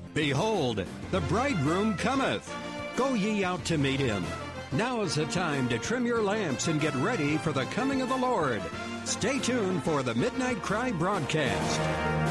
Behold, the bridegroom cometh. Go ye out to meet him. Now is the time to trim your lamps and get ready for the coming of the Lord. Stay tuned for the Midnight Cry broadcast.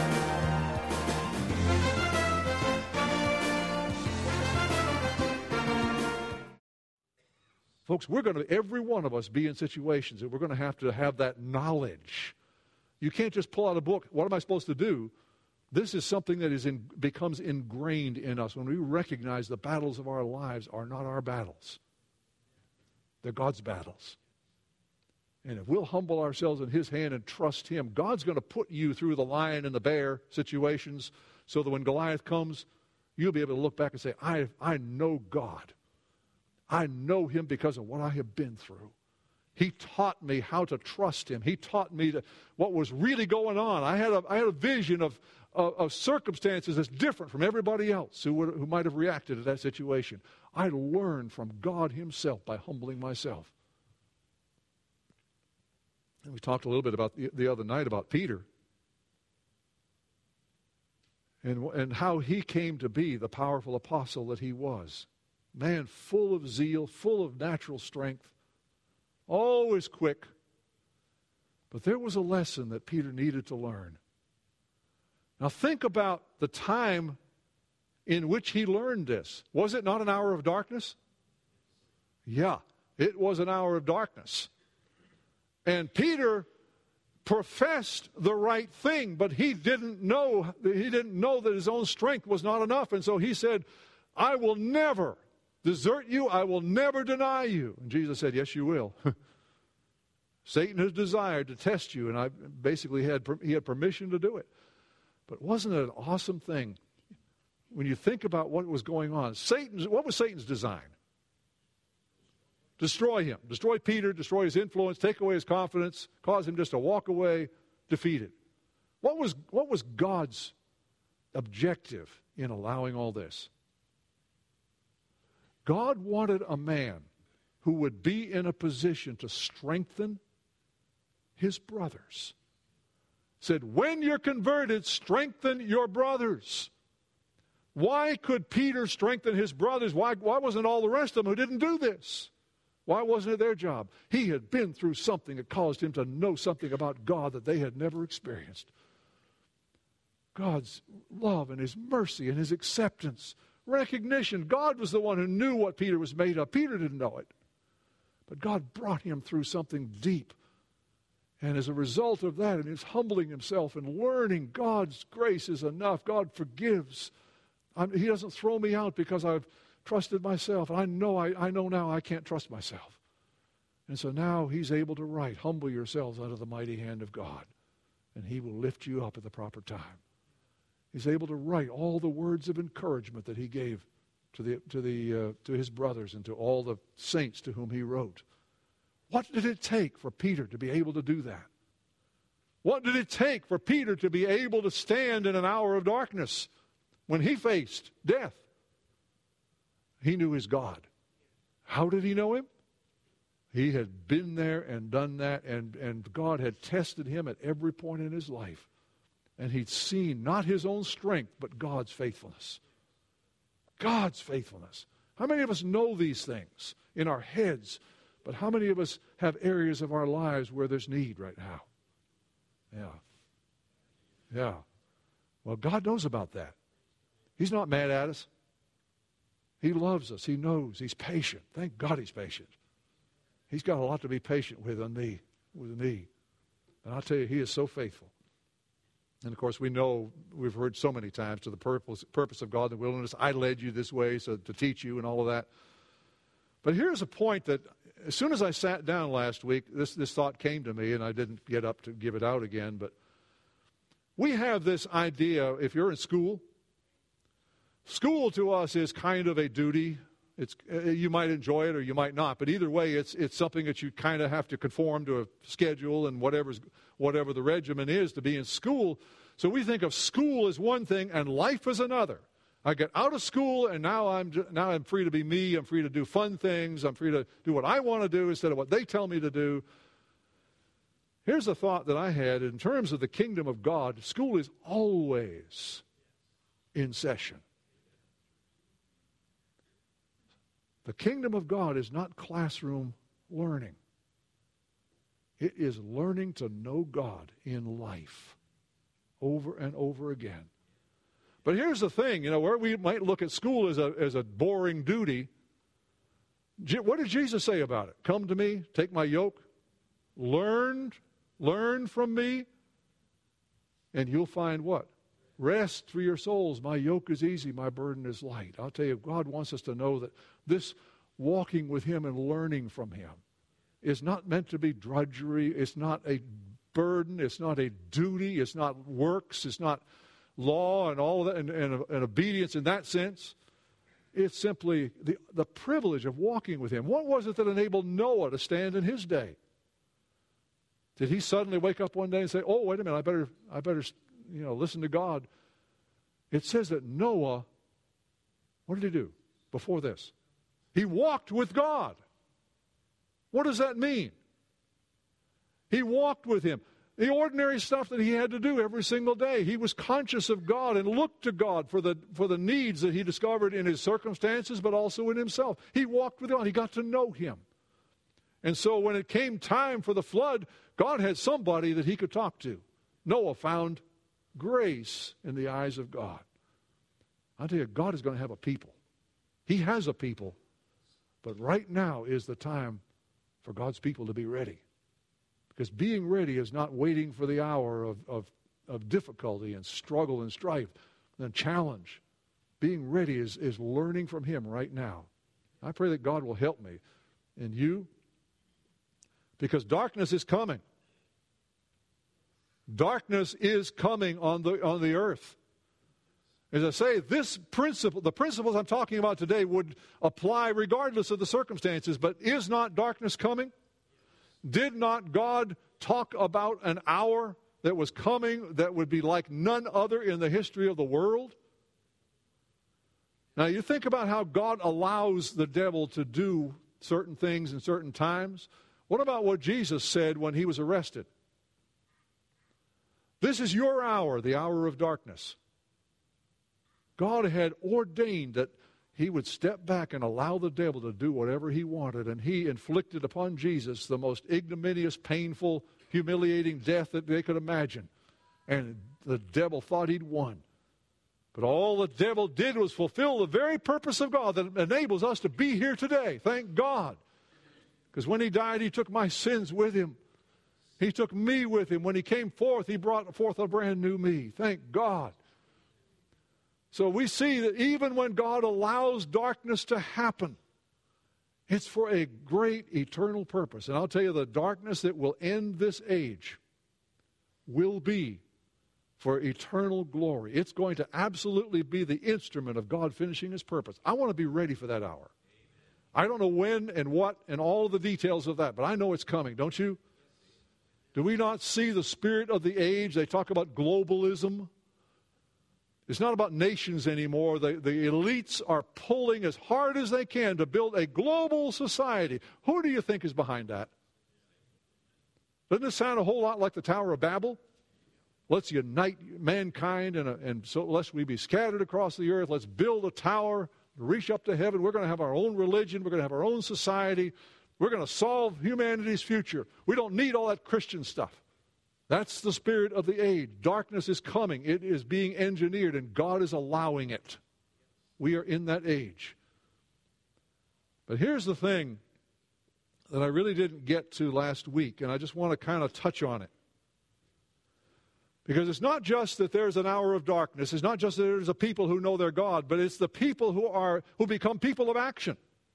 Folks, we're going to, every one of us, be in situations that we're going to have that knowledge. You can't just pull out a book. What am I supposed to do? This is something that becomes ingrained in us when we recognize the battles of our lives are not our battles. They're God's battles. And if we'll humble ourselves in His hand and trust Him, God's going to put you through the lion and the bear situations so that when Goliath comes, you'll be able to look back and say, I know God. I know Him because of what I have been through. He taught me how to trust Him. He taught me what was really going on. I had a vision of circumstances that's different from everybody else who might have reacted to that situation. I learned from God Himself by humbling myself. And we talked a little bit about the other night about Peter and how he came to be the powerful apostle that he was. Man full of zeal, full of natural strength, always quick. But there was a lesson that Peter needed to learn. Now think about the time in which he learned this. Was it not an hour of darkness? Yeah, it was an hour of darkness. And Peter professed the right thing, but he didn't know that his own strength was not enough. And so he said, I will never desert you. I will never deny you. And Jesus said, yes, you will. Satan has desired to test you, and he had permission to do it. But wasn't it an awesome thing when you think about what was going on? What was Satan's design? Destroy him. Destroy Peter, destroy his influence, take away his confidence, cause him just to walk away defeated. What was God's objective in allowing all this? God wanted a man who would be in a position to strengthen his brothers. Said, when you're converted, strengthen your brothers. Why could Peter strengthen his brothers? Why wasn't all the rest of them who didn't do this? Why wasn't it their job? He had been through something that caused him to know something about God that they had never experienced. God's love and His mercy and His acceptance. Recognition. God was the one who knew what Peter was made of. Peter didn't know it. But God brought him through something deep. And as a result of that, and his humbling himself and learning God's grace is enough. God forgives. He doesn't throw me out because I've trusted myself. I know now I can't trust myself. And so now He's able to write, humble yourselves under the mighty hand of God, and He will lift you up at the proper time. He's able to write all the words of encouragement that He gave to His brothers and to all the saints to whom He wrote. What did it take for Peter to be able to do that? What did it take for Peter to be able to stand in an hour of darkness when he faced death? He knew his God. How did he know Him? He had been there and done that, and God had tested him at every point in his life. And he'd seen not his own strength, but God's faithfulness. God's faithfulness. How many of us know these things in our heads? But how many of us have areas of our lives where there's need right now? Yeah. Well, God knows about that. He's not mad at us. He loves us. He knows. He's patient. Thank God He's patient. He's got a lot to be patient with me. And I'll tell you, He is so faithful. And of course, we know, we've heard so many times, to the purpose of God in the wilderness, I led you this way so to teach you and all of that. But here's a point that as soon as I sat down last week, this thought came to me, and I didn't get up to give it out again. But we have this idea, if you're in school to us is kind of a duty. You might enjoy it or you might not, but either way, it's something that you kind of have to conform to a schedule and whatever the regimen is to be in school. So we think of school as one thing and life as another. I get out of school, and now I'm free to be me. I'm free to do fun things. I'm free to do what I want to do instead of what they tell me to do. Here's a thought that I had in terms of the kingdom of God. School is always in session. The kingdom of God is not classroom learning. It is learning to know God in life over and over again. But here's the thing, where we might look at school as a boring duty, what did Jesus say about it? Come to me, take my yoke, learn from me, and you'll find what? Rest for your souls. My yoke is easy, my burden is light. I'll tell you, God wants us to know that this walking with Him and learning from Him is not meant to be drudgery. It's not a burden. It's not a duty. It's not works. It's not law and all of that and obedience in that sense. It's simply the privilege of walking with Him. What was it that enabled Noah to stand in his day? Did he suddenly wake up one day and say, "Oh, wait a minute, I better listen to God"? It says that Noah, what did he do before this? He walked with God. What does that mean? He walked with Him. The ordinary stuff that he had to do every single day. He was conscious of God and looked to God for the needs that he discovered in his circumstances, but also in himself. He walked with God. He got to know Him. And so when it came time for the flood, God had somebody that he could talk to. Noah found grace in the eyes of God. I'll tell you, God is going to have a people. He has a people. But right now is the time for God's people to be ready. Because being ready is not waiting for the hour of difficulty and struggle and strife and challenge. Being ready is learning from Him right now. I pray that God will help me and you, because darkness is coming. Darkness is coming on the earth. As I say, the principles I'm talking about today would apply regardless of the circumstances, but is not darkness coming? Did not God talk about an hour that was coming that would be like none other in the history of the world? Now, you think about how God allows the devil to do certain things in certain times. What about what Jesus said when He was arrested? This is your hour, the hour of darkness. God had ordained that He would step back and allow the devil to do whatever he wanted, and He inflicted upon Jesus the most ignominious, painful, humiliating death that they could imagine. And the devil thought he'd won. But all the devil did was fulfill the very purpose of God that enables us to be here today. Thank God. Because when He died, He took my sins with Him. He took me with Him. When He came forth, He brought forth a brand new me. Thank God. So we see that even when God allows darkness to happen, it's for a great eternal purpose. And I'll tell you, the darkness that will end this age will be for eternal glory. It's going to absolutely be the instrument of God finishing His purpose. I want to be ready for that hour. I don't know when and what and all of the details of that, but I know it's coming, don't you? Do we not see the spirit of the age? They talk about globalism. It's not about nations anymore. The elites are pulling as hard as they can to build a global society. Who do you think is behind that? Doesn't it sound a whole lot like the Tower of Babel? Let's unite mankind, and so lest we be scattered across the earth. Let's build a tower, reach up to heaven. We're going to have our own religion. We're going to have our own society. We're going to solve humanity's future. We don't need all that Christian stuff. That's the spirit of the age. Darkness is coming. It is being engineered, and God is allowing it. We are in that age. But here's the thing that I really didn't get to last week, and I just want to kind of touch on it. Because it's not just that there's an hour of darkness. It's not just that there's a people who know their God, but it's the people who become people of action.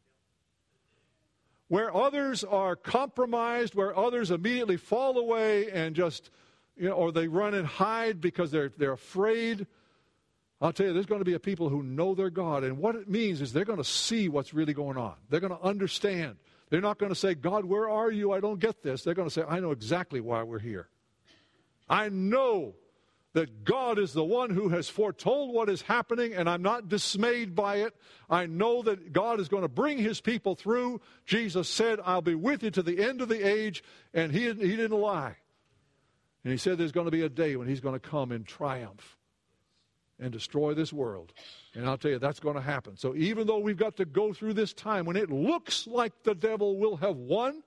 Where others are compromised, where others immediately fall away and just, or they run and hide because they're afraid. I'll tell you, there's going to be a people who know their God. And what it means is they're going to see what's really going on. They're going to understand. They're not going to say, God, where are you? I don't get this. They're going to say, I know exactly why we're here. I know that God is the one who has foretold what is happening, and I'm not dismayed by it. I know that God is going to bring His people through. Jesus said, I'll be with you to the end of the age, and He didn't lie. And He said there's going to be a day when He's going to come in triumph. and destroy this world. And I'll tell you, that's going to happen. So even though we've got to go through this time when it looks like the devil will have won,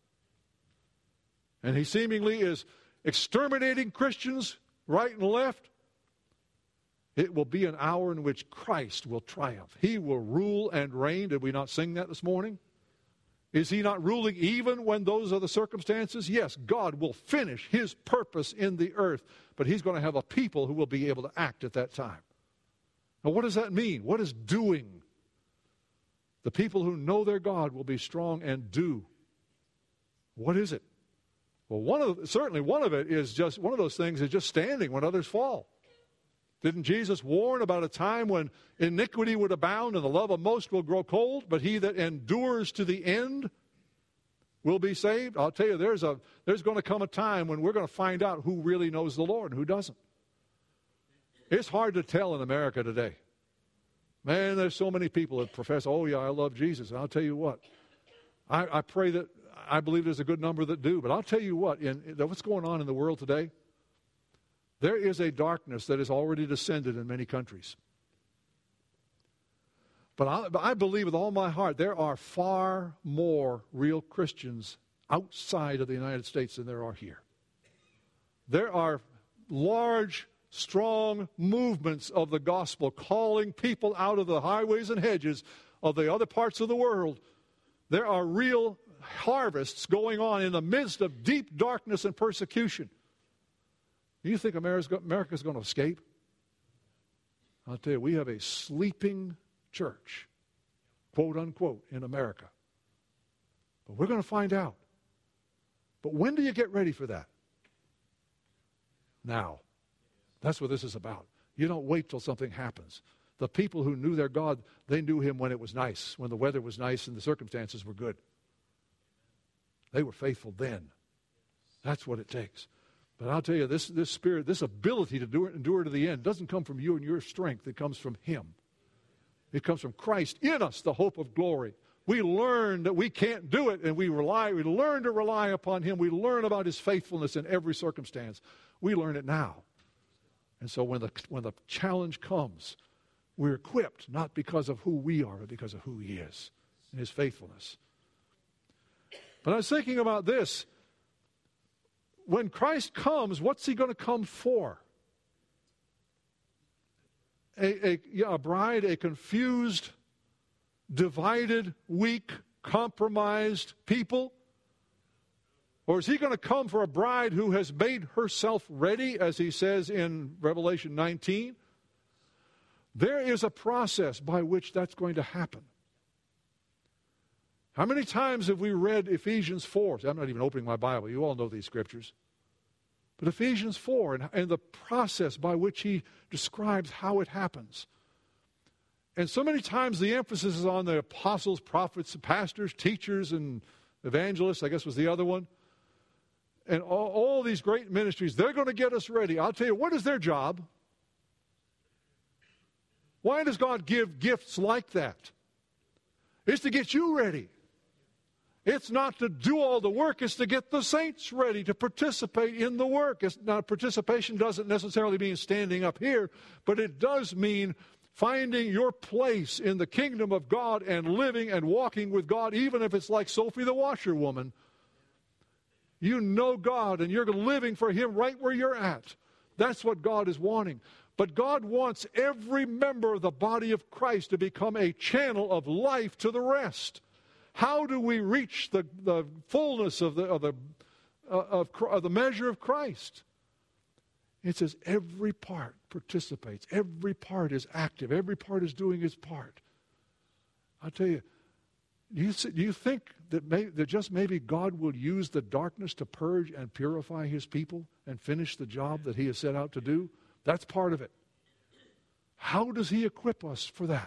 and he seemingly is exterminating Christians right and left, it will be an hour in which Christ will triumph. He will rule and reign. Did we not sing that this morning? Is he not ruling even when those are the circumstances? Yes, God will finish his purpose in the earth, but he's going to have a people who will be able to act at that time. Now, what does that mean? What is doing? The people who know their God will be strong and do. What is it? Well, certainly one of it is just, one of those things is just standing when others fall. Didn't Jesus warn about a time when iniquity would abound and the love of most will grow cold, but he that endures to the end will be saved? I'll tell you, there's going to come a time when we're going to find out who really knows the Lord and who doesn't. It's hard to tell in America today. Man, there's so many people that profess, oh yeah, I love Jesus. And I'll tell you what, I pray that, I believe there's a good number that do, but I'll tell you what, what's going on in the world today, there is a darkness that has already descended in many countries. But I believe with all my heart there are far more real Christians outside of the United States than there are here. There are large, strong movements of the gospel calling people out of the highways and hedges of the other parts of the world. There are real harvests going on in the midst of deep darkness and persecution. Do you think America's going to escape? I'll tell you, we have a sleeping church, quote unquote, in America. But we're going to find out. But when do you get ready for that? Now. That's what this is about. You don't wait till something happens. The people who knew their God, they knew him when it was nice, when the weather was nice and the circumstances were good. They were faithful then. That's what it takes. But I'll tell you, this spirit, this ability to endure to the end doesn't come from you and your strength. It comes from him. It comes from Christ in us, the hope of glory. We learn that we can't do it, and we learn to rely upon him. We learn about his faithfulness in every circumstance. We learn it now. And so when the challenge comes, we're equipped, not because of who we are, but because of who he is and his faithfulness. But I was thinking about this. When Christ comes, what's he going to come for? A bride, a confused, divided, weak, compromised people? Or is he going to come for a bride who has made herself ready, as he says in Revelation 19? There is a process by which that's going to happen. How many times have we read Ephesians 4? I'm not even opening my Bible. You all know these scriptures. But Ephesians 4 and the process by which he describes how it happens. And so many times the emphasis is on the apostles, prophets, pastors, teachers, and evangelists, I guess was the other one. And all these great ministries, they're going to get us ready. I'll tell you, what is their job? Why does God give gifts like that? It's to get you ready. It's not to do all the work. It's to get the saints ready to participate in the work. Participation doesn't necessarily mean standing up here, but it does mean finding your place in the kingdom of God and living and walking with God, even if it's like Sophie the washerwoman. You know God and you're living for him right where you're at. That's what God is wanting. But God wants every member of the body of Christ to become a channel of life to the rest. How do we reach the fullness of the measure of Christ? It says every part participates. Every part is active. Every part is doing its part. I'll tell you, do you think that just maybe God will use the darkness to purge and purify his people and finish the job that he has set out to do? That's part of it. How does he equip us for that?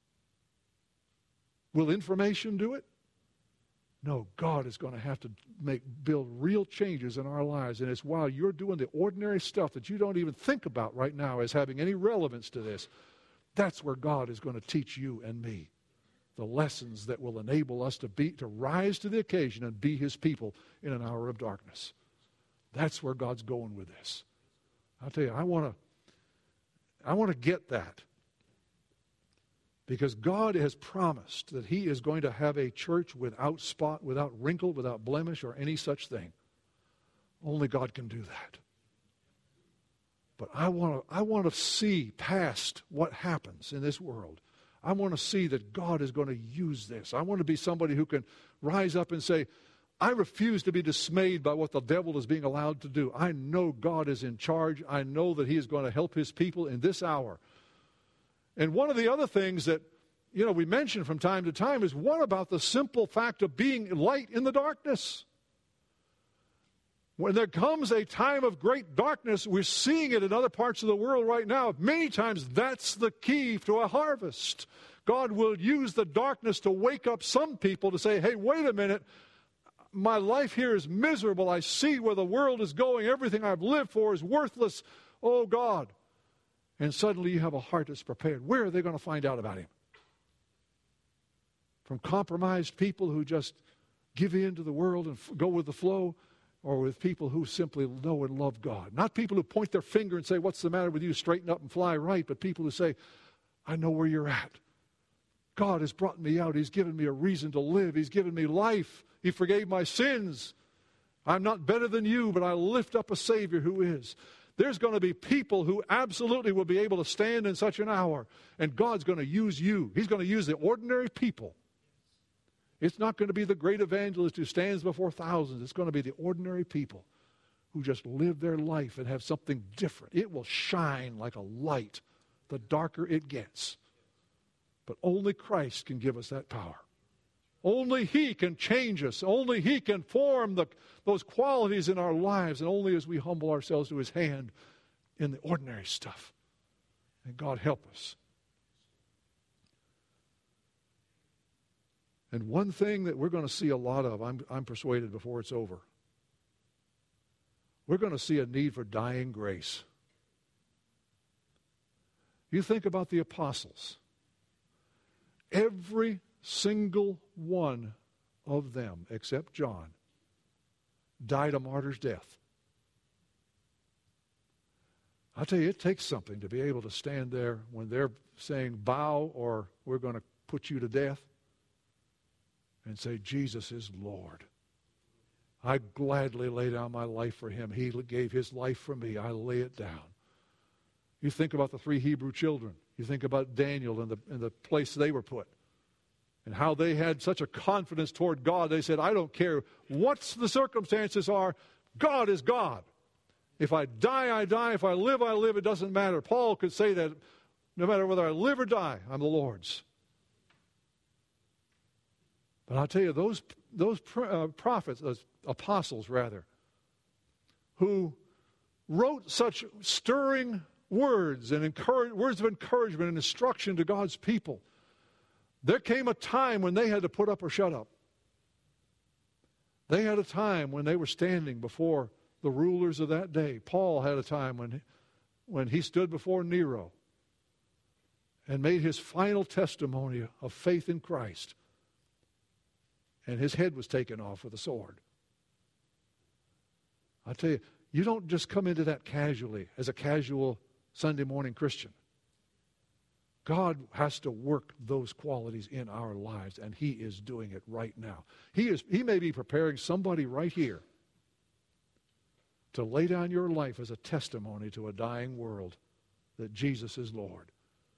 Will information do it? No, God is going to have to build real changes in our lives. And it's while you're doing the ordinary stuff that you don't even think about right now as having any relevance to this, that's where God is going to teach you and me the lessons that will enable us to rise to the occasion and be his people in an hour of darkness. That's where God's going with this. I'll tell you, I want to get that. Because God has promised that He is going to have a church without spot, without wrinkle, without blemish, or any such thing. Only God can do that. But I want to see past what happens in this world. I want to see that God is going to use this. I want to be somebody who can rise up and say, I refuse to be dismayed by what the devil is being allowed to do. I know God is in charge. I know that He is going to help His people in this hour. And one of the other things that, we mention from time to time is, what about the simple fact of being light in the darkness? When there comes a time of great darkness, we're seeing it in other parts of the world right now. Many times that's the key to a harvest. God will use the darkness to wake up some people to say, hey, wait a minute, my life here is miserable. I see where the world is going. Everything I've lived for is worthless. Oh, God. And suddenly you have a heart that's prepared. Where are they going to find out about Him? From compromised people who just give in to the world and go with the flow, or with people who simply know and love God. Not people who point their finger and say, what's the matter with you? Straighten up and fly right. But people who say, I know where you're at. God has brought me out. He's given me a reason to live. He's given me life. He forgave my sins. I'm not better than you, but I lift up a Savior who is. There's going to be people who absolutely will be able to stand in such an hour, and God's going to use you. He's going to use the ordinary people. It's not going to be the great evangelist who stands before thousands. It's going to be the ordinary people who just live their life and have something different. It will shine like a light the darker it gets. But only Christ can give us that power. Only He can change us. Only He can form those qualities in our lives. And only as we humble ourselves to His hand in the ordinary stuff. And God help us. And one thing that we're going to see a lot of, I'm persuaded before it's over, we're going to see a need for dying grace. You think about the apostles. Every single one of them, except John, died a martyr's death. I'll tell you, it takes something to be able to stand there when they're saying, bow or we're going to put you to death, and say, Jesus is Lord. I gladly lay down my life for Him. He gave His life for me. I lay it down. You think about the 3 Hebrew children. You think about Daniel and the place they were put. And how they had such a confidence toward God. They said, I don't care what the circumstances are. God is God. If I die, I die. If I live, I live. It doesn't matter. Paul could say that no matter whether I live or die, I'm the Lord's. But I'll tell you, those prophets, those apostles rather, who wrote such stirring words and words of encouragement and instruction to God's people, there came a time when they had to put up or shut up. They had a time when they were standing before the rulers of that day. Paul had a time when he stood before Nero and made his final testimony of faith in Christ. And his head was taken off with a sword. I tell you, you don't just come into that casually as a casual Sunday morning Christian. God has to work those qualities in our lives, and He is doing it right now. He may be preparing somebody right here to lay down your life as a testimony to a dying world that Jesus is Lord.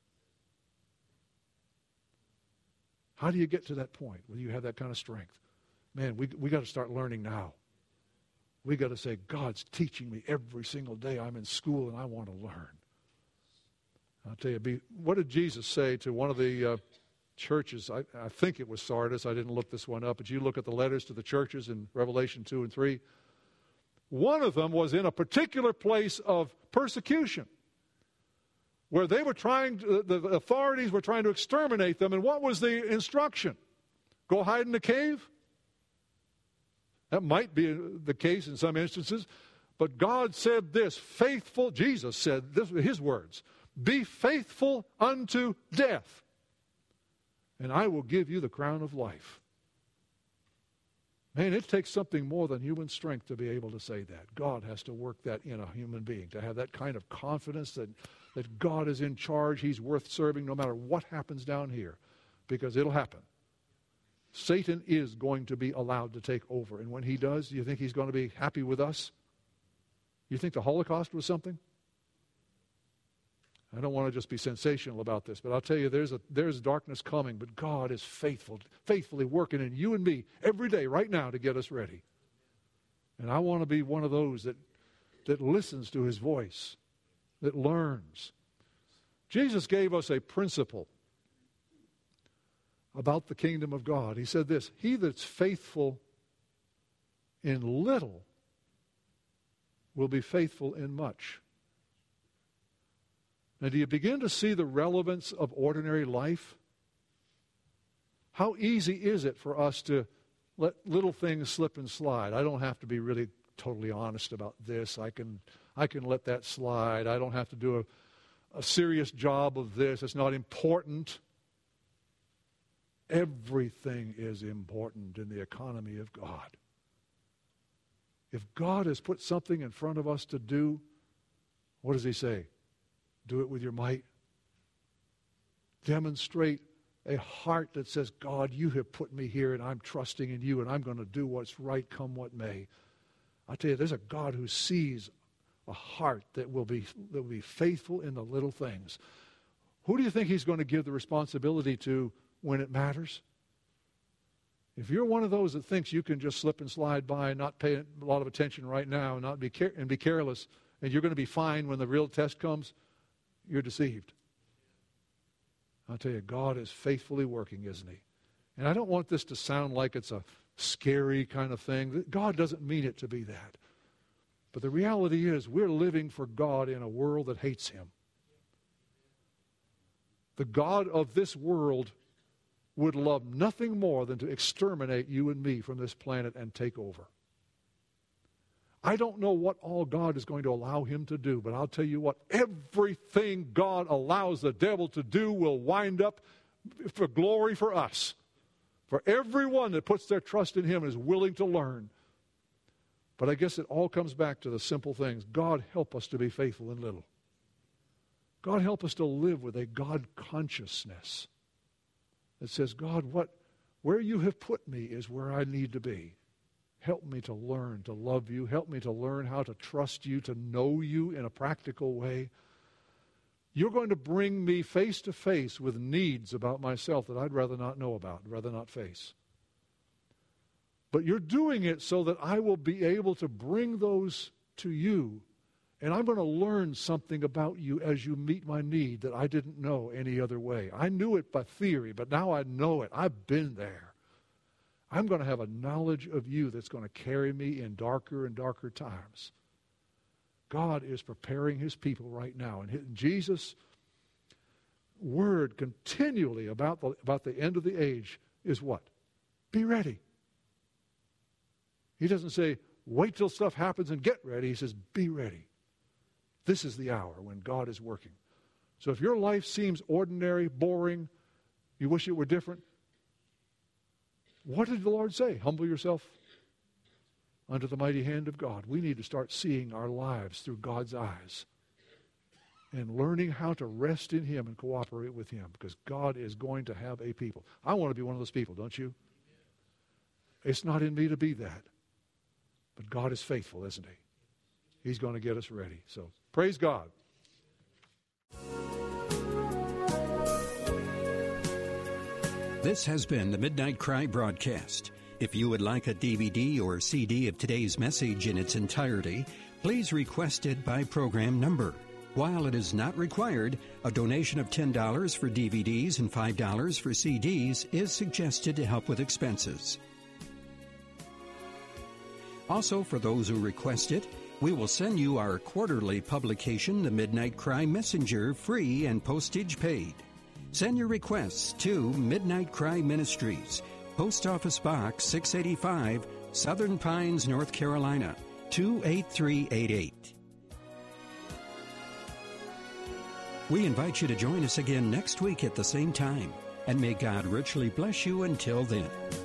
How do you get to that point where you have that kind of strength? Man, we got to start learning now. We got to say, God's teaching me every single day. I'm in school and I want to learn. I'll tell you, what did Jesus say to one of the churches? I think it was Sardis. I didn't look this one up, but you look at the letters to the churches in Revelation 2 and 3. One of them was in a particular place of persecution, where they were the authorities were trying to exterminate them. And what was the instruction? Go hide in a cave? That might be the case in some instances. But God said this, Jesus said this, His words, be faithful unto death, and I will give you the crown of life. Man, it takes something more than human strength to be able to say that. God has to work that in a human being, to have that kind of confidence that God is in charge, He's worth serving no matter what happens down here, because it'll happen. Satan is going to be allowed to take over, and when he does, you think he's going to be happy with us? You think the Holocaust was something? I don't want to just be sensational about this, but I'll tell you, there's darkness coming, but God is faithfully working in you and me every day right now to get us ready. And I want to be one of those that listens to His voice, that learns. Jesus gave us a principle about the kingdom of God. He said this, he that's faithful in little will be faithful in much. Now, do you begin to see the relevance of ordinary life? How easy is it for us to let little things slip and slide? I don't have to be really totally honest about this. I can let that slide. I don't have to do a serious job of this. It's not important. Everything is important in the economy of God. If God has put something in front of us to do, what does He say? Do it with your might. Demonstrate a heart that says, God, you have put me here and I'm trusting in you and I'm going to do what's right come what may. I tell you, there's a God who sees a heart that will be faithful in the little things. Who do you think He's going to give the responsibility to when it matters? If you're one of those that thinks you can just slip and slide by and not pay a lot of attention right now and be careless, and you're going to be fine when the real test comes, you're deceived. I'll tell you, God is faithfully working, isn't He? And I don't want this to sound like it's a scary kind of thing. God doesn't mean it to be that. But the reality is we're living for God in a world that hates Him. The God of this world would love nothing more than to exterminate you and me from this planet and take over. I don't know what all God is going to allow him to do, but I'll tell you what, everything God allows the devil to do will wind up for glory for us. For everyone that puts their trust in him is willing to learn. But I guess it all comes back to the simple things. God, help us to be faithful in little. God, help us to live with a God consciousness that says, God, where you have put me is where I need to be. Help me to learn to love you. Help me to learn how to trust you, to know you in a practical way. You're going to bring me face to face with needs about myself that I'd rather not know about, rather not face. But you're doing it so that I will be able to bring those to you, and I'm going to learn something about you as you meet my need that I didn't know any other way. I knew it by theory, but now I know it. I've been there. I'm going to have a knowledge of you that's going to carry me in darker and darker times. God is preparing his people right now. And Jesus' word continually about the end of the age is what? Be ready. He doesn't say, wait till stuff happens and get ready. He says, be ready. This is the hour when God is working. So if your life seems ordinary, boring, you wish it were different, what did the Lord say? Humble yourself under the mighty hand of God. We need to start seeing our lives through God's eyes and learning how to rest in him and cooperate with him, because God is going to have a people. I want to be one of those people, don't you? It's not in me to be that. But God is faithful, isn't he? He's going to get us ready. So praise God. This has been the Midnight Cry broadcast. If you would like a DVD or CD of today's message in its entirety, please request it by program number. While it is not required, a donation of $10 for DVDs and $5 for CDs is suggested to help with expenses. Also, for those who request it, we will send you our quarterly publication, The Midnight Cry Messenger, free and postage paid. Send your requests to Midnight Cry Ministries, Post Office Box 685, Southern Pines, North Carolina, 28388. We invite you to join us again next week at the same time, and may God richly bless you until then.